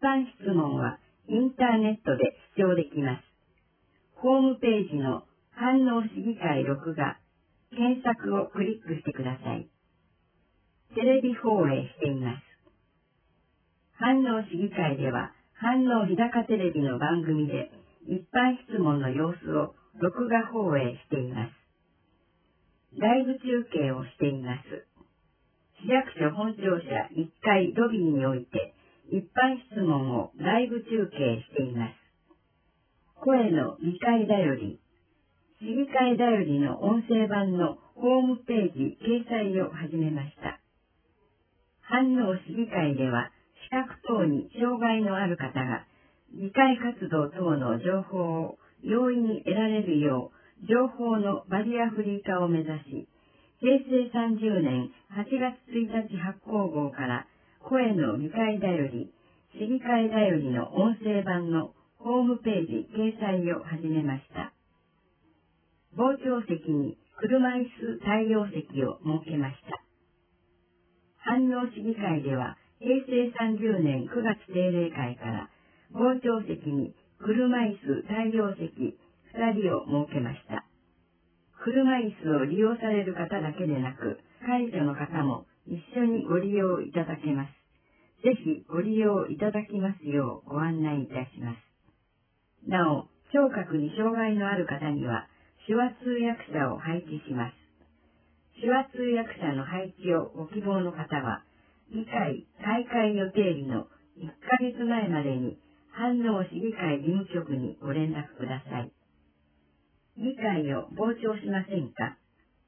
般質問はインターネットで視聴できます。ホームページの飯能市議会録画、検索をクリックしてください。テレビ放映しています。飯能市議会では、飯能日高テレビの番組で一般質問の様子を録画放映しています。ライブ中継をしています。市役所本庁舎1階ロビーにおいて一般質問をライブ中継しています。声の議会だより、市議会だよりの音声版のホームページ掲載を始めました。飯能市議会では視覚等に障害のある方が議会活動等の情報を容易に得られるよう情報のバリアフリー化を目指し、平成30年8月1日発行号から声の議会だより、市議会だよりの音声版のホームページ掲載を始めました。傍聴席に車椅子対応席を設けました。飯能市議会では平成30年9月定例会から傍聴席に車椅子対応席2人を設けました。車椅子を利用される方だけでなく、介助の方も一緒にご利用いただけます。ぜひご利用いただきますようご案内いたします。なお、聴覚に障害のある方には手話通訳者を配置します。手話通訳者の配置をご希望の方は、議会開会予定日の1ヶ月前までに飯能市議会事務局にご連絡ください。議会を傍聴しませんか？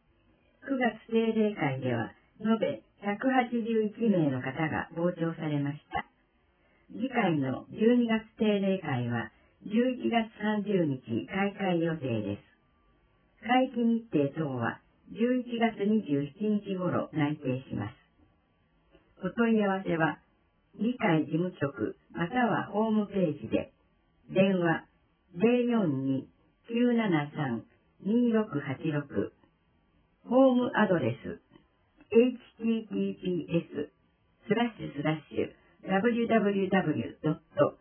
9 月定例会では、延べ181名の方が傍聴されました。議会の12月定例会は、11月30日開会予定です。会期日程等は、11月27日頃内定します。お問い合わせは、議会事務局またはホームページで、電話 042-973-2686、ホームアドレス https://www.fno.org